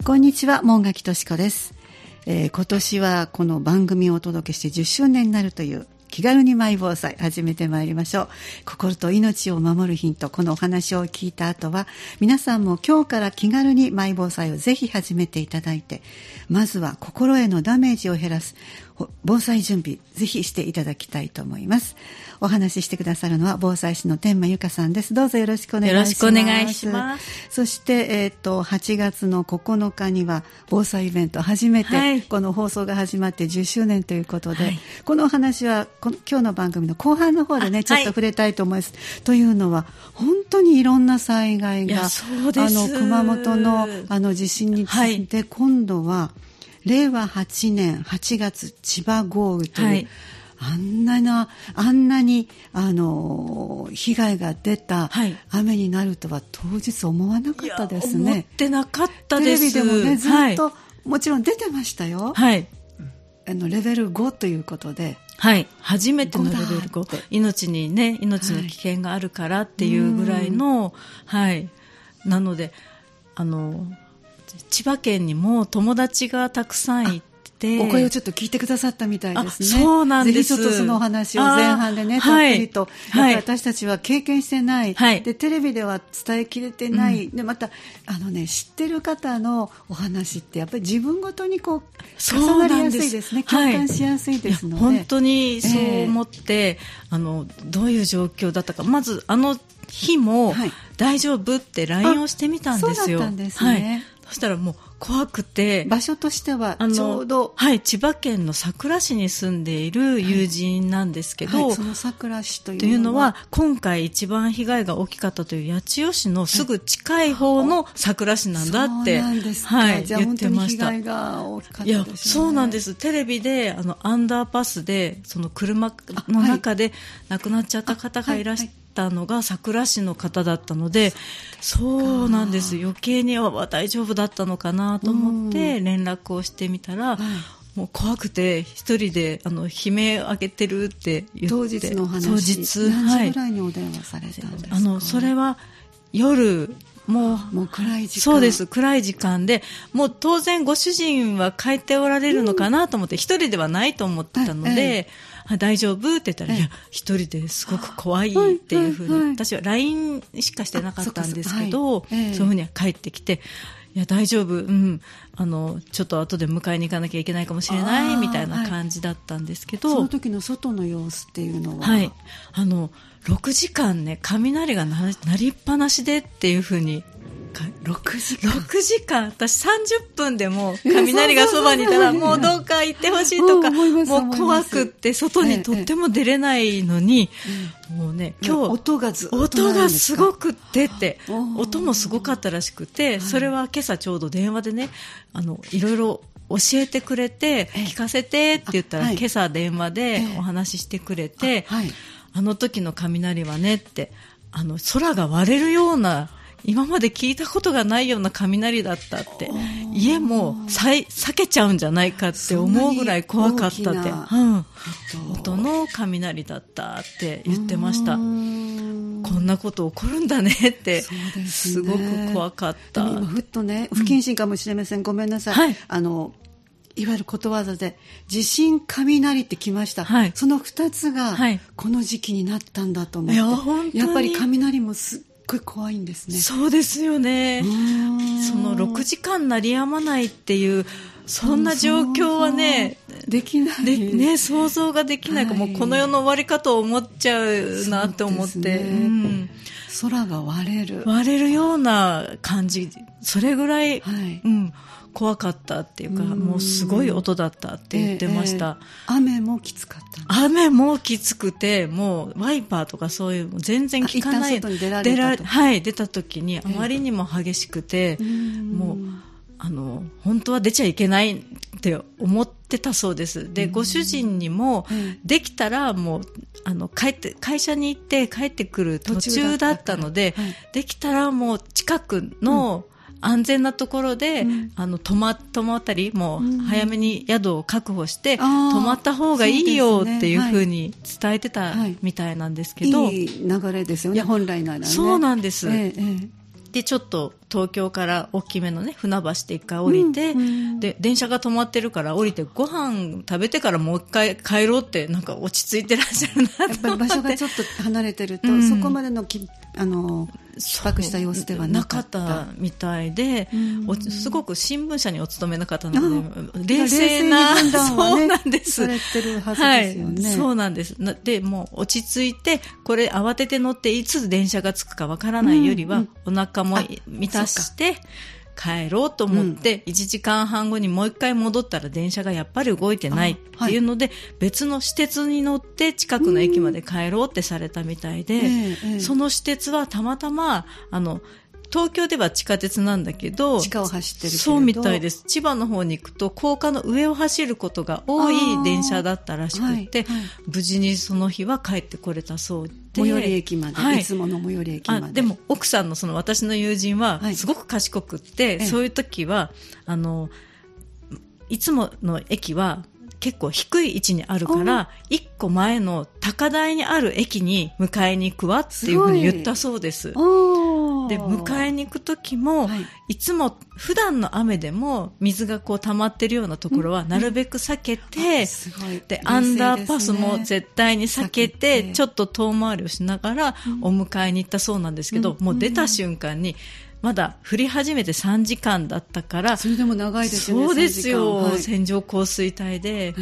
こんにちは、門垣敏子です。今年はこの番組をお届けして10周年になるという気軽にマイ防災始めてまいりましょう。心と命を守るヒント、このお話を聞いた後は皆さんも今日から気軽にマイ防災をぜひ始めていただいて、まずは心へのダメージを減らす防災準備ぜひしていただきたいと思います。お話ししてくださるのは防災士の天満由香さんです。どうぞよろしくお願いします。 よろしくお願いします。 そして、8月の9日には防災イベント初めて、この放送が始まって10周年ということで、このお話は今日の番組の後半の方でね、ちょっと触れたいと思います。というのは本当にいろんな災害が、熊本の地震について、今度は令和8年8月千葉豪雨という、あんなに被害が出た雨になるとは当日思わなかったですね。 思ってなかったです。 テレビでもね、ずっと、もちろん出てましたよ。レベル5ということで、 初めてのレベル5、命の危険があるからっていうぐらいの、なので千葉県にも友達がたくさんいて、 お声をちょっと聞いてくださったみたいですね。 そうなんです。 ぜひちょっとそのお話を前半でね、たっぷりと、やっぱり私たちは経験してない、でテレビでは伝えきれてない、でまた知ってる方のお話ってやっぱり自分ごとにこう重なりやすいですね。共感しやすいですので、 本当にそう思って、どういう状況だったか、まず日も大丈夫って LINE をしてみたんですよ。 そうだったんですね。 そしたらもう怖くて、 場所としてはちょうど千葉県の佐倉市に住んでいる友人なんですけど、 その佐倉市というのは今回一番被害が大きかったという八千代市のすぐ近い方の佐倉市なんだって、 そうなんですか。じゃあ本当に被害が大きかったですね。 いや、そうなんです。テレビでアンダーパスでその車の中で亡くなっちゃった方がいらしたのが佐倉市の方だったので、そうなんです。余計に大丈夫だったのかなと思って連絡をしてみたら、もう怖くて一人で悲鳴を上げてるって言って、 当日の話、 当日何時ぐらいにお電話されたんですか。 それは夜、もう暗い時間。 そうです、暗い時間で、もう当然ご主人は帰っておられるのかなと思って、一人ではないと思ってたので、大丈夫って言ったら、いや、一人ですごく怖いっていうふうに、私は LINE しかしてなかったんですけど、そういうふうに帰ってきて、いや、大丈夫、ちょっと後で迎えに行かなきゃいけないかもしれないみたいな感じだったんですけど、 その時の外の様子っていうのは、 6時間ね、雷が鳴りっぱなしでっていうふうに、6時間、私30分でも雷がそばにいたら、もうどうか行ってほしいとか、もう怖くって外にとっても出れないのに、もうね、今日音がすごく出て、音もすごかったらしくて、それは今朝ちょうど電話でね、いろいろ教えてくれて、聞かせてって言ったら、今朝電話でお話ししてくれて、あの時の雷はねって、空が割れるような、今まで聞いたことがないような雷だったって、家も避けちゃうんじゃないかって思うぐらい怖かったって、音の雷だったって言ってました。こんなこと起こるんだねって、すごく怖かった。 今ふっとね、不謹慎かもしれません、ごめんなさい。いわゆることわざで地震雷ってきました、その2つがこの時期になったんだと思って、やっぱり雷もすっごい怖いんですね。 そうですよね。その6時間鳴りやまないっていうそんな状況はね、 できないね、想像ができないか、もうこの世の終わりかと思っちゃうなって思って、 空が割れるような感じ、それぐらい、怖かったっていうか、もうすごい音だったって言ってました。 雨もきつかった。 雨もきつくて、もうワイパーとかそういうの全然効かない。 一旦外に出られた出た時にあまりにも激しくて、もう本当は出ちゃいけないって思ってたそうです。で、ご主人にも、できたらもう会社に行って帰ってくる途中だったので、できたらもう近くの安全なところで、泊まったり、もう早めに宿を確保して泊まった方がいいよっていうふうに伝えてたみたいなんですけど、 いい流れですよね、本来ならね。 そうなんです。でちょっと東京から大きめのね船橋で一回降りて、で電車が止まってるから降りてご飯食べてからもう一回帰ろうって、なんか落ち着いてらっしゃるなと思って。 やっぱり場所がちょっと離れてると、そこまでの逼迫した様子ではなかったみたいで、すごく新聞社にお勤めの方なので冷静な、そうなんです、 されてるはずですよね。 そうなんです。でもう落ち着いて、これ慌てて乗っていつ電車が着くかわからないよりは、お腹も満たして帰ろうと思って、1時間半後にもう一回戻ったら電車がやっぱり動いてないっていうので、別の私鉄に乗って近くの駅まで帰ろうってされたみたいで、その私鉄はたまたま東京では地下鉄なんだけど、 地下を走ってるけれど、 そうみたいです。千葉の方に行くと高架の上を走ることが多い電車だったらしくて、無事にその日は帰ってこれたそうで、 最寄り駅まで、いつもの最寄り駅まで。 でも奥さんの私の友人はすごく賢くって、そういう時はいつもの駅は結構低い位置にあるから、一個前の高台にある駅に迎えに行くわっていうふうに言ったそうです。で迎えに行く時も、いつも普段の雨でも水がこう溜まってるようなところはなるべく避けて、でアンダーパスも絶対に避けて、ちょっと遠回りをしながらお迎えに行ったそうなんですけど、もう出た瞬間にまだ降り始めて3時間だったから。 それでも長いですよね。 そうですよ、線状降水帯で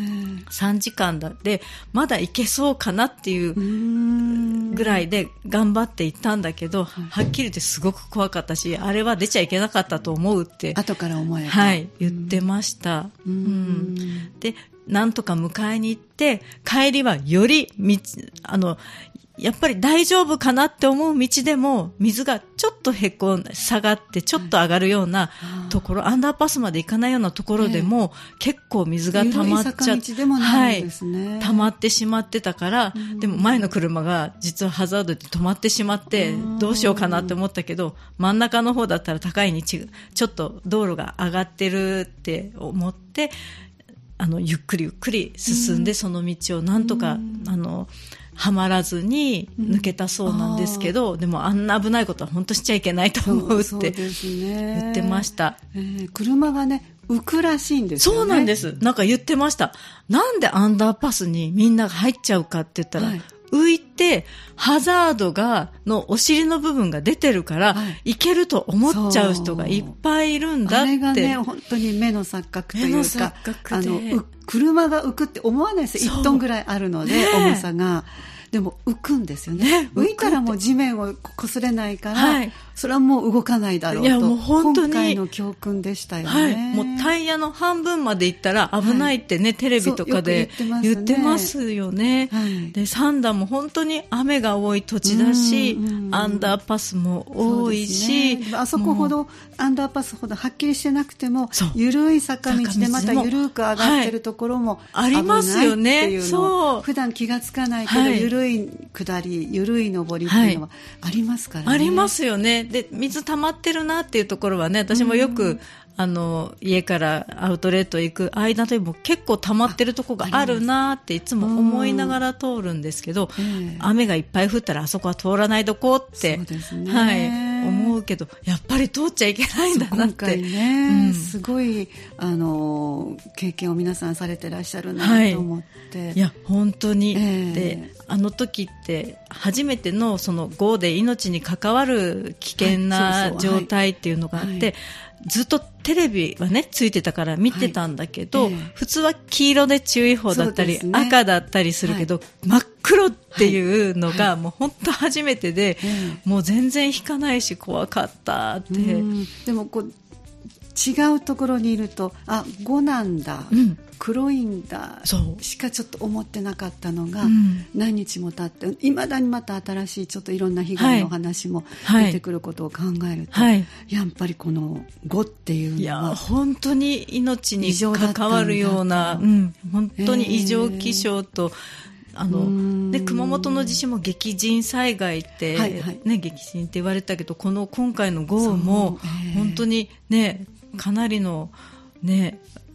3時間だってまだ行けそうかなっていうぐらいで頑張って行ったんだけど、はっきり言ってすごく怖かったし、あれは出ちゃいけなかったと思うって後から思えば、 言ってました。でなんとか迎えに行って、帰りはよりやっぱり大丈夫かなって思う道でも水がちょっと下がってちょっと上がるようなところ、アンダーパスまで行かないようなところでも、結構水が溜まっちゃって、溜まってしまってたから、でも前の車が実はハザードで止まってしまって、どうしようかなって思ったけど、真ん中の方だったら高い道、ちょっと道路が上がってるって思って、ゆっくりゆっくり進んで、その道をなんとかはまらずに抜けたそうなんですけど、でもあんな危ないことは本当しちゃいけないと思うって言ってました。 車がね浮くらしいんですよね。 そうなんです。なんか言ってました。なんでアンダーパスにみんなが入っちゃうかって言ったら、浮いてハザードのお尻の部分が出てるから、いけると思っちゃう人がいっぱいいるんだって。 あれがね本当に目の錯覚というか、車が浮くって思わないですよ。1トンぐらいあるので、重さが。でも浮くんですよね。浮いたらもう地面を擦れないから、それはもう動かないだろうと。 いやもう本当に今回の教訓でしたよね。 もうタイヤの半分まで行ったら危ないってね、テレビとかで言ってますよね。で三田も本当に雨が多い土地だし、アンダーパスも多いし、 あそこほどアンダーパスほどはっきりしてなくても、緩い坂道でまた緩く上がってるところも危ないっていうのを普段気がつかないけど、緩い下り、緩い上りっていうのはありますからね。 ありますよね。で水溜まってるなっていうところはね、私もよく家からアウトレット行く間でも結構溜まってるところがあるなっていつも思いながら通るんですけど、雨がいっぱい降ったらあそこは通らないとこって、思うけど、やっぱり通っちゃいけないんだなって。今回ね、すごい経験を皆さんされてらっしゃるなと思って、 いや本当に、であの時って初めてのその豪雨で命に関わる危険な状態っていうのがあって、ずっとテレビはねついてたから見てたんだけど、普通は黄色で注意報だったり、赤だったりするけど、真っ黒っていうのがもう本当初めてで、もう全然引かないし怖かったって。 でもこう違うところにいると、5なんだ、黒いんだしかちょっと思ってなかったのが、何日も経っていまだにまた新しいちょっといろんな被害の話も出てくることを考えると、やっぱりこの5っていうのは本当に命に関わるような、本当に異常気象と、で熊本の地震も激甚災害って、激甚って言われたけど、今回の豪雨も本当にねかなりのね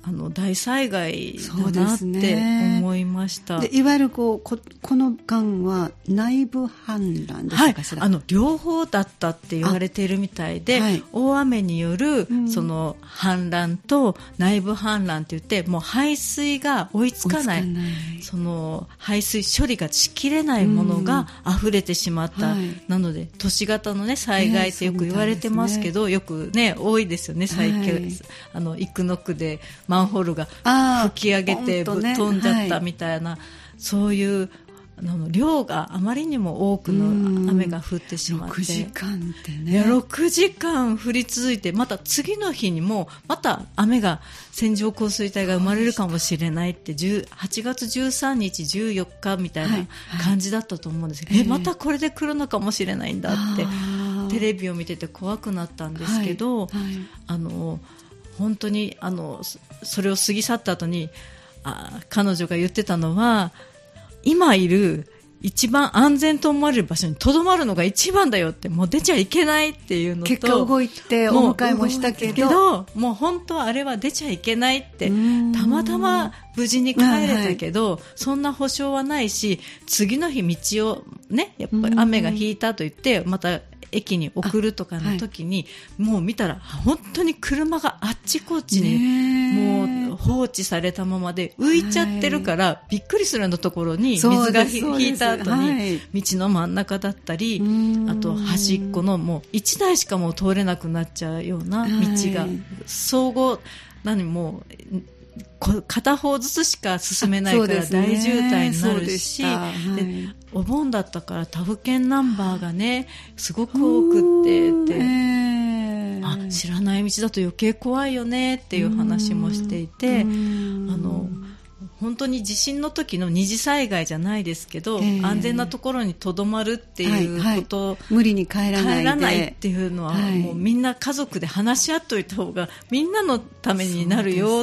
大災害だなって思いました。 でいわゆるこの間は内部氾濫でしたかしら。 両方だったって言われているみたいで、大雨によるその氾濫と内部氾濫って言って、もう排水が追いつかない、その排水処理がしきれないものが溢れてしまった、なので都市型の、ね、災害ってよく言われてますけど、よく、ね、多いですよね。最近生野区でマンホールが吹き上げて飛んじゃったみたいな、そういう量があまりにも多くの雨が降ってしまって、 6時間ってね、 6時間降り続いて、また次の日にもまた雨が、線状降水帯が生まれるかもしれないって、8月13日14日みたいな感じだったと思うんですけど、またこれで来るのかもしれないんだってテレビを見てて怖くなったんですけど、本当にそれを過ぎ去った後に彼女が言ってたのは、今いる一番安全と思われる場所にとどまるのが一番だよって、もう出ちゃいけないっていうのと、 結果動いてお迎えもしたけど、 もう本当はあれは出ちゃいけないって、たまたま無事に帰れたけど、そんな保証はないし、次の日道をね、やっぱり雨が引いたと言ってまた駅に送るとかの時に、もう見たら本当に車があっちこっちにもう放置されたままで浮いちゃってるから、びっくりするようなところに水が引いた後に道の真ん中だったり、あと端っこのもう1台しかもう通れなくなっちゃうような道が総合もう片方ずつしか進めないから大渋滞になるし、でお盆だったから他府県ナンバーがねすごく多くって知らない道だと余計怖いよねっていう話もしていて、本当に地震の時の二次災害じゃないですけど、安全なところにとどまるっていうこと、 無理に帰らないっていうのは、もうみんな家族で話し合っといた方がみんなのためになるよって、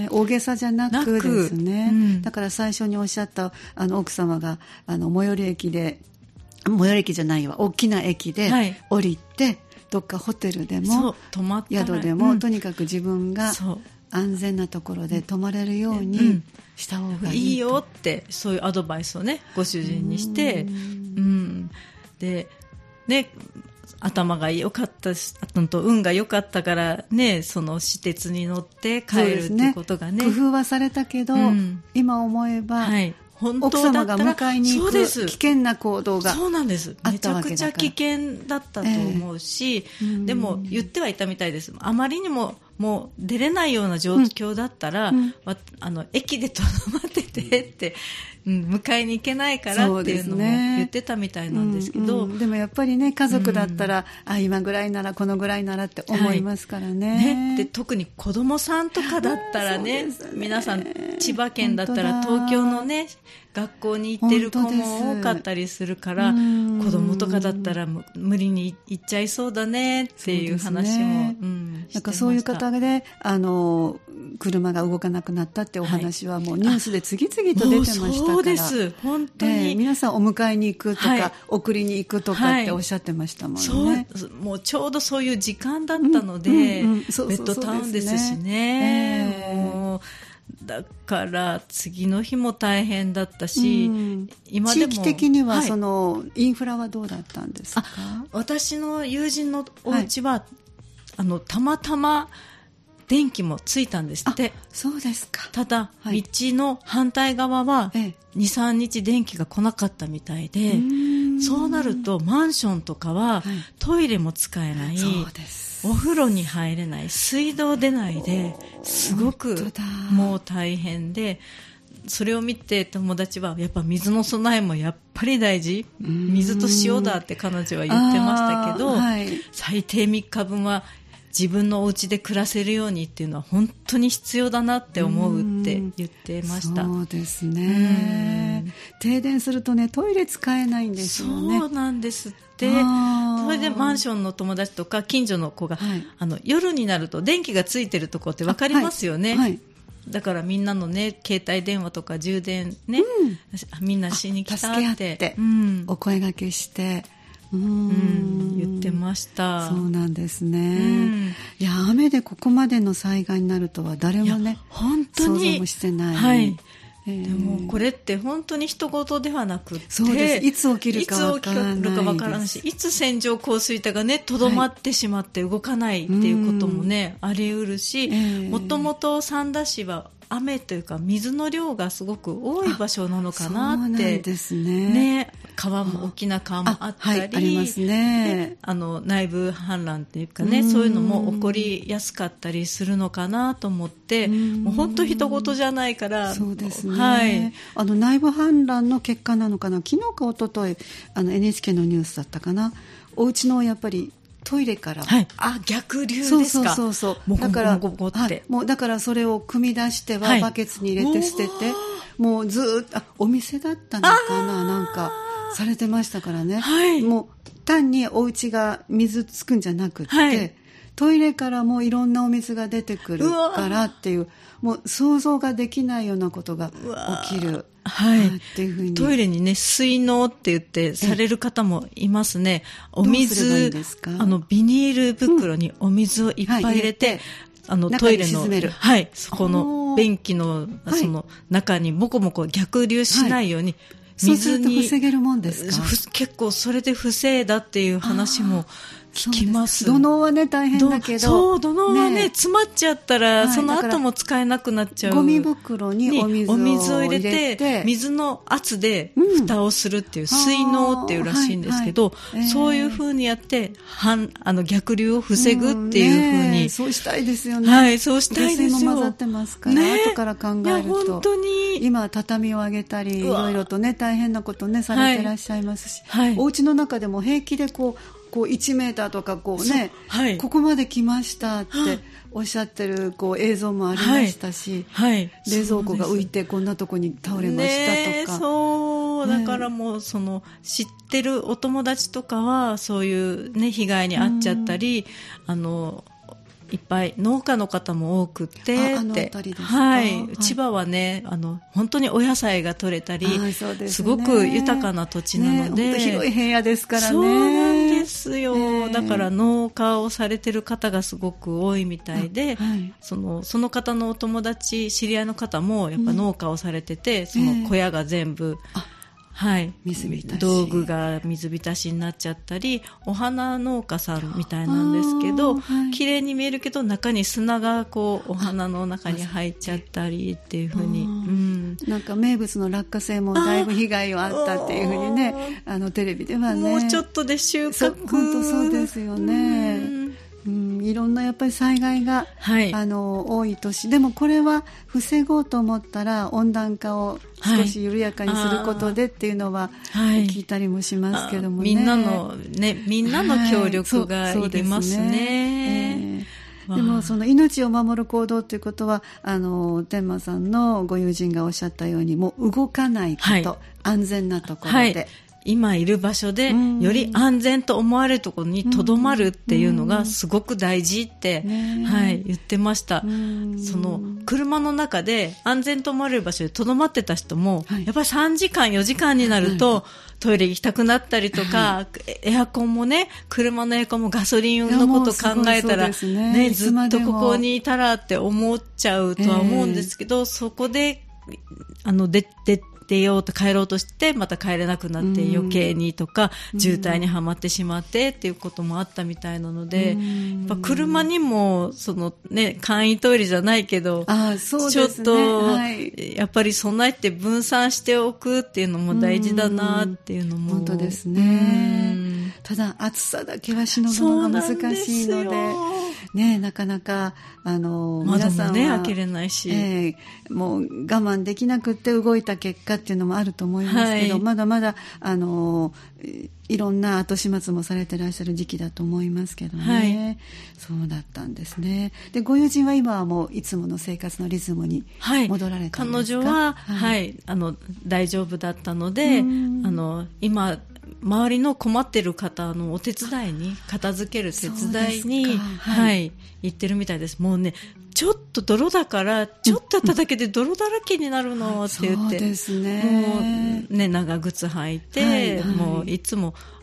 大げさじゃなくですね、だから最初におっしゃった奥様が最寄り駅で、最寄り駅じゃないわ、大きな駅で降りて、どっかホテルでも宿でも、とにかく自分が安全なところで泊まれるようにした方がいいよって、そういうアドバイスをねご主人にして、でね、頭が良かったし、運が良かったからね、その私鉄に乗って帰るってことがね、 工夫はされたけど、今思えば、奥様が迎えに行く危険な行動があったわけだから、そうなんです、 めちゃくちゃ危険だったと思うし、でも言ってはいたみたいです。あまりにももう出れないような状況だったら、駅でとどまっててって、迎えに行けないからっていうのも言ってたみたいなんですけど、 でもやっぱりね、家族だったら、今ぐらいならこのぐらいならって思いますからね。 で特に子供さんとかだったらね、皆さん千葉県だったら東京のね学校に行ってる子も多かったりするから、子供とかだったら無理に行っちゃいそうだねっていう話も、 なんかそういう方で車が動かなくなったってお話はもうニュースで次々と出てましたから、 そうです本当に、 皆さんお迎えに行くとか、送りに行くとかっておっしゃってましたもんね。 もうちょうどそういう時間だったので、ベッドタウンですしね、もうだから次の日も大変だったし、今でも地域的にはそのインフラはどうだったんですか？ 私の友人のお家は、たまたま電気もついたんですって。 そうですか。 ただ、道の反対側は 2,3 日電気が来なかったみたいで、そうなるとマンションとかはトイレも使えない、お風呂に入れない、水道出ないで、すごくもう大変で、それを見て友達はやっぱ水の備えもやっぱり大事、水と塩だって彼女は言ってましたけど、最低3日分は自分のお家で暮らせるようにっていうのは本当に必要だなって思うって言ってました。 そうですね、停電するとね、トイレ使えないんですよね。 そうなんですって。それでマンションの友達とか近所の子が、夜になると電気がついてるとこって分かりますよね。だからみんなのね、携帯電話とか充電ね、みんなしに来たって助け合って、お声掛けして、 言ってました。 そうなんですね。いや、雨でここまでの災害になるとは誰もね、 本当に想像もしてない。 はい。でもこれって本当に人事ではなくて、 そうです。いつ起きるかわからないし、いつ線状降水帯がねとどまってしまって動かないっていうこともね、あり得るし、もともと三田市は雨というか水の量がすごく多い場所なのかなって。そうなんですね。 川も大きな川もあったり、 ありますね。 内部氾濫っていうかね、そういうのも起こりやすかったりするのかなと思って、もう本当人事じゃないから。 そうですね。はい。内部氾濫の結果なのかな。昨日か一昨日NHK のニュースだったかな。お家のやっぱりトイレから、 逆流ですか。 そうだからもうだからそれを汲み出してはバケツに入れて捨てて、もうずっとお店だったのかな、なんかされてましたからね。もう単にお家が水つくんじゃなくて、トイレからもいろんなお水が出てくるからっていう、もう想像ができないようなことが起きる。っていうふうにトイレにね、水納って言ってされる方もいますね。お水、ビニール袋にお水をいっぱい入れて、トイレの、そこの便器の、その中にもこもこ逆流しないように、 水に。そうすると防げるもんですか？ 結構それで防いだっていう話も聞きます。 土のうはね大変だけど、 そう土のうはね詰まっちゃったら、その後も使えなくなっちゃう。 ゴミ袋にお水を入れて水の圧で蓋をするっていう、水納っていうらしいんですけど、そういう風にやって逆流を防ぐっていう風に、 そうしたいですよね。 そうしたいですよ。 下水も混ざってますから、後から考えると本当に今畳を上げたりいろいろとね大変なことねされてらっしゃいますし、お家の中でも平気でこう1メーターとかここまで来ましたっておっしゃってる映像もありましたし、冷蔵庫が浮いてこんなとこに倒れましたとか、 そうだからもう知ってるお友達とかはそういうね被害に遭っちゃったり、いっぱい農家の方も多くて、千葉はね本当にお野菜が取れたり、すごく豊かな土地なので、 広い平野ですからね。 そうなんですよ。だから農家をされてる方がすごく多いみたいで、その方のお友達知り合いの方もやっぱ農家をされてて、その小屋が全部水浸し、 道具が水浸しになっちゃったり、お花農家さんみたいなんですけど、綺麗に見えるけど中に砂がお花の中に入っちゃったりっていう風に、 なんか名物の落花生もだいぶ被害があったっていう風にね、テレビではね、 もうちょっとで収穫。 本当そうですよね。いろんなやっぱり災害が、多い年でも、これは防ごうと思ったら温暖化を少し緩やかにすることでっていうのは聞いたりもしますけどもね。 みんなの協力がいりますね。 でもその命を守る行動ということは天馬さんのご友人がおっしゃったように、もう動かないこと、安全なところで、 今いる場所でより安全と思われるところにとどまるっていうのがすごく大事って、言ってました。その車の中で安全と思われる場所でとどまってた人も、やっぱり3時間4時間になるとトイレ行きたくなったりとか、エアコンもね、車のエアコンもガソリンのこと考えたらずっとここにいたらって思っちゃうとは思うんですけど、そこで出ようと帰ろうとしてまた帰れなくなって余計にとか、渋滞にはまってしまってっていうこともあったみたいなので、やっぱ車にも簡易トイレじゃないけど、ちょっとやっぱり備えて分散しておくっていうのも大事だなっていうのも。 本当ですね。ただ暑さだけはしのぐのが難しいので、なかなか皆さんは窓も開けれないし、 もう我慢できなくって動いた結果っていうのもあると思いますけど、まだまだいろんな後始末もされてらっしゃる時期だと思いますけどね、そうだったんですね。で、ご友人は今はもういつもの生活のリズムに戻られたんですか？ 彼女は、大丈夫だったので、今周りの困ってる方のお手伝いに、片付ける手伝いに、行ってるみたいです。もうね、ちょっと泥だからちょっとやっただけで泥だらけになるのって言って、 そうですね、 もうね、長靴履いて、もういつも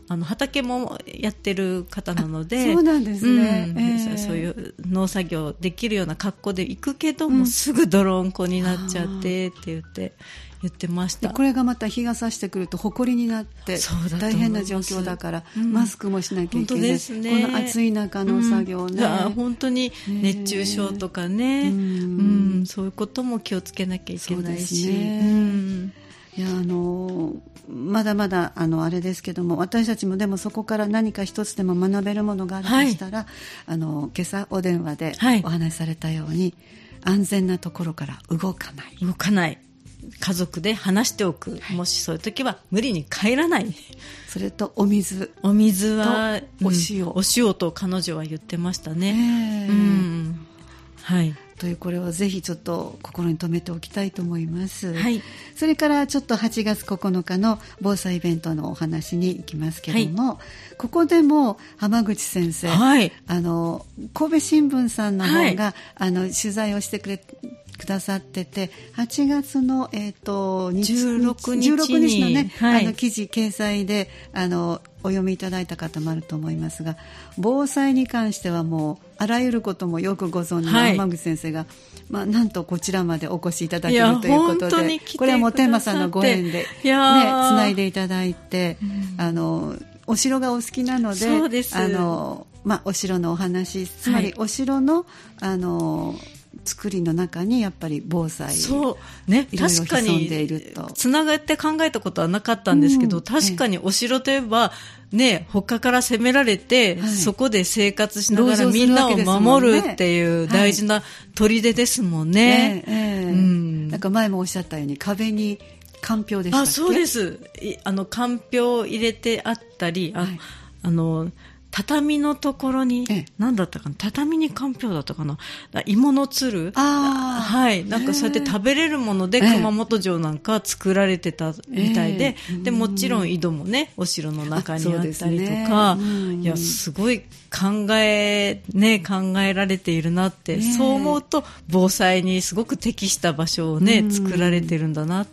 畑もやってる方なので、 そうなんですね、 そういう農作業できるような格好で行くけども、すぐ泥んこになっちゃってって言ってました。 これがまた日が差してくると埃になって大変な状況だから、マスクもしなきゃいけない。本当ですね。この暑い中の作業ね、 本当に熱中症とかね、そういうことも気をつけなきゃいけないし、 いやまだまだあれですけども、私たちもでもそこから何か一つでも学べるものがあるとしたら、今朝お電話でお話しされたように、安全なところから動かない家族で話しておく、もしそういう時は無理に帰らない。 それとお水はお塩と彼女は言ってましたね。はい。 というこれをぜひちょっと心に留めておきたいと思います。 はい。 それからちょっと8月9日の防災イベントのお話に行きますけども、ここでも浜口先生、神戸新聞さんの方が、取材をしてくださってて、8月の、16日のね、記事掲載でお読みいただいた方もあると思いますが、防災に関してはもうあらゆることもよくご存知の浜口先生が、なんとこちらまでお越しいただけるということで、これはもう天馬さんのご縁で、つないでいただいて、お城がお好きなので、 そうです。 お城のお話、つまりお城の作りの中にやっぱり防災、 そうね、確かにつながって考えたことはなかったんですけど、確かにお城といえばね、他から攻められて、そこで生活しながらみんなを守るっていう大事な砦ですもんね。 なんか前もおっしゃったように壁にかんぴょうでしたっけ？ そうです。かんぴょうを入れてあったり、畳のところに、何だったかな、畳にかんぴょうだったかな、芋のつる、なんかそうやって食べれるもので熊本城なんか作られてたみたいで、でもちろん井戸もね、お城の中にあったりとか、いや、すごい考えられているなって、そう思うと防災にすごく適した場所をね、作られてるんだなって、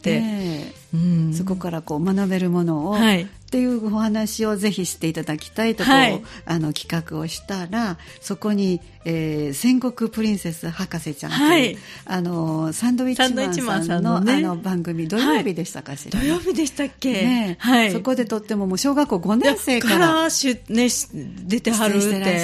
そこからこう学べるものを、っていうお話をぜひしていただきたいと企画をしたら、そこに、戦国プリンセス博士ちゃんという、サンドウィッチマンさんの、番組、土曜日でしたかしら、 土曜日でしたっけ、 そこでとってももう小学校5年生から出てはるって、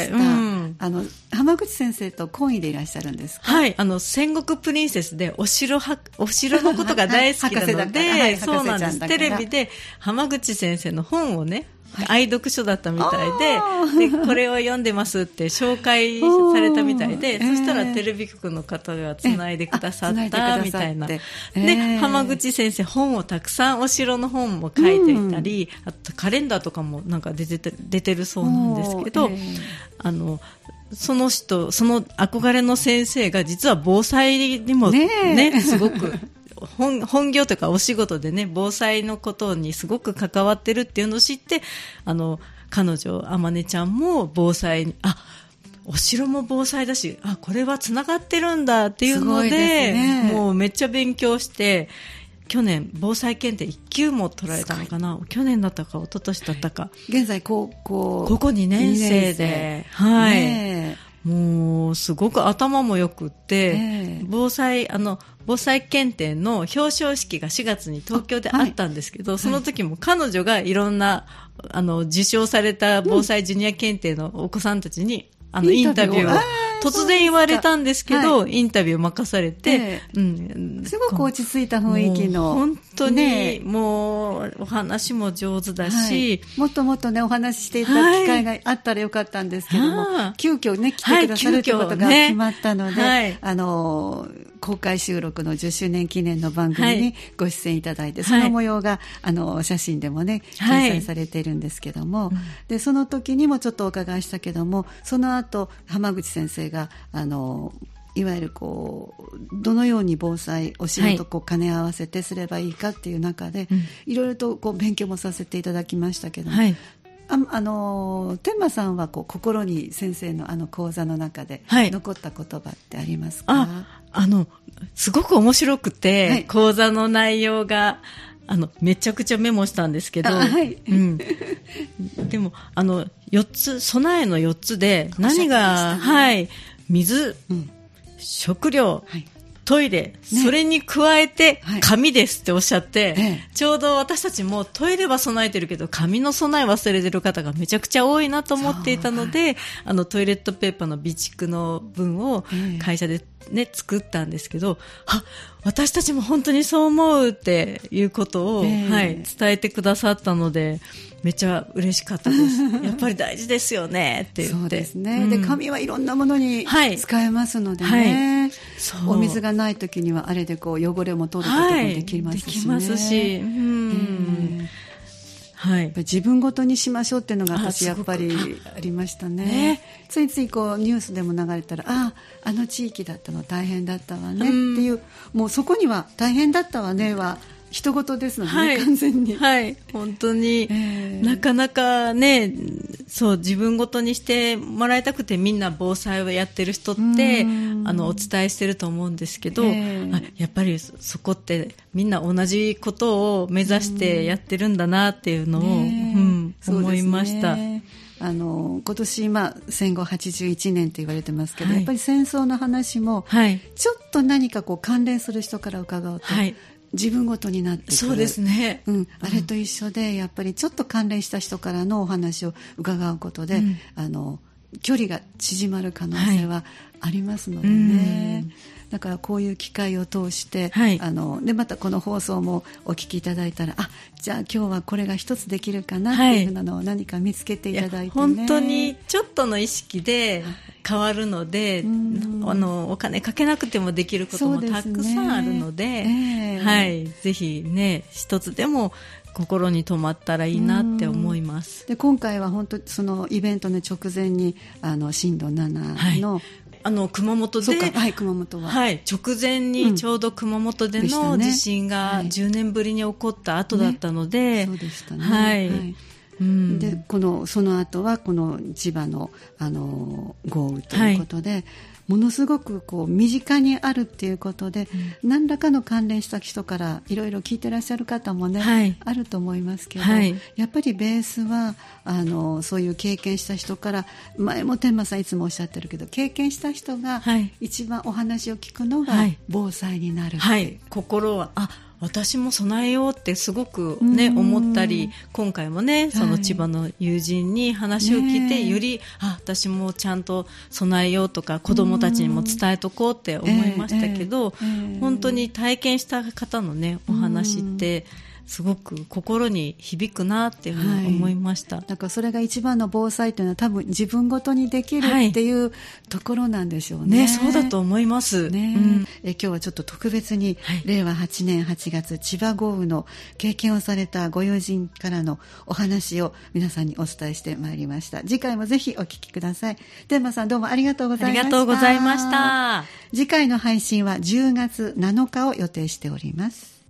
浜口先生と懇意でいらっしゃるんですか？ 戦国プリンセスでお城のことが大好きなので、そうなんです。テレビで浜口先生の本をね、愛読書だったみたいで、これを読んでますって紹介されたみたいで、そしたらテレビ局の方がつないでくださったみたいな。で、浜口先生本をたくさん、お城の本も書いていたり、あとカレンダーとかもなんか出てるそうなんですけど、その憧れの先生が実は防災にもね、すごく本業というかお仕事でね、防災のことにすごく関わってるっていうのを知って、彼女天音ちゃんも防災に、お城も防災だし、これはつながってるんだっていうので、もうめっちゃ勉強して、去年防災検定1級も取られたのかな。去年だったか一昨年だったか。 現在高校 2年生で、もうすごく頭もよくって、防災検定の表彰式が4月に東京であったんですけど、その時も彼女がいろんな受賞された防災ジュニア検定のお子さんたちにインタビューを突然言われたんですけど、インタビューを任されて、 すごく落ち着いた雰囲気の、 本当にもうお話も上手だし、 もっともっとねお話ししていただく機会があったらよかったんですけども、急遽ね来てくださるということが決まったので、公開収録の10周年記念の番組にご出演いただいて、その模様が写真でもね掲載されているんですけども、でその時にもちょっとお伺いしたけども、その後浜口先生がいわゆるどのように防災お城と兼ね合わせてすればいいかっていう中で、いろいろと勉強もさせていただきましたけども、天馬さんは心に先生の講座の中で残った言葉ってありますか？ すごく面白くて、講座の内容がめちゃくちゃメモしたんですけど、はいうん、でも4つ備えの4つで何が、ねはい、水、うん、食料、はいトイレ、ね、それに加えて紙ですっておっしゃって、はいちょうど私たちもトイレは備えてるけど紙の備え忘れてる方がめちゃくちゃ多いなと思っていたので、トイレットペーパーの備蓄の分を会社で、ね作ったんですけど、私たちも本当にそう思うっていうことを、はい、伝えてくださったのでめっちゃ嬉しかったですやっぱり大事ですよねって言ってそうですね、 うん、で紙はいろんなものに使えますのでね、はいはい、お水がない時にはあれでこう汚れも取ることもできますしね、 できますし、 はい、自分ごとにしましょうっていうのが私やっぱりありましたね。ついついこうニュースでも流れたらあの地域だったの大変だったわねっていう、もうそこには大変だったわねは人事ですのでね、はい、完全に、 はい、本当に、なかなかねそう自分ごとにしてもらいたくてみんな防災をやってる人ってお伝えしてると思うんですけど、やっぱりそこってみんな同じことを目指してやってるんだなっていうのを、思いました。 今年、戦後81年と言われてますけど、やっぱり戦争の話も、ちょっと何かこう関連する人から伺うと、自分ごとになってくる。 そうですね、 あれと一緒でやっぱりちょっと関連した人からのお話を伺うことで、距離が縮まる可能性はありますのでね、だからこういう機会を通して、でまたこの放送もお聞きいただいたらじゃあ今日はこれが一つできるかなっていうのを何か見つけていただいてね、 本当にちょっとの意識で変わるので、お金かけなくてもできることもたくさんあるので、ぜひね一つでも心に留まったらいいなって思います。 で今回は本当そのイベントの直前に震度7の、 熊本で、 熊本は、 直前にちょうど熊本での地震が10年ぶりに起こった後だったので、 そうでしたね。でその後はこの千葉の、豪雨ということで、ものすごくこう身近にあるっていうことで、何らかの関連した人からいろいろ聞いてらっしゃる方もね、あると思いますけど、やっぱりベースはそういう経験した人から、前も天馬さんいつもおっしゃってるけど、経験した人が一番お話を聞くのが防災になる、 心は私も備えようってすごくね思ったり、今回もねその千葉の友人に話を聞いて、より私もちゃんと備えようとか子どもたちにも伝えとこうって思いましたけど、本当に体験した方のねお話ってすごく心に響くなっていうふうに思いました。 だからそれが一番の防災というのは多分自分ごとにできるっていうところなんでしょうね。 そうだと思います、 今日はちょっと特別に、令和8年8月千葉豪雨の経験をされたご友人からのお話を皆さんにお伝えしてまいりました。次回もぜひお聞きください。天馬さんどうもありがとうございました。 ありがとうございました。 次回の配信は10月7日を予定しております。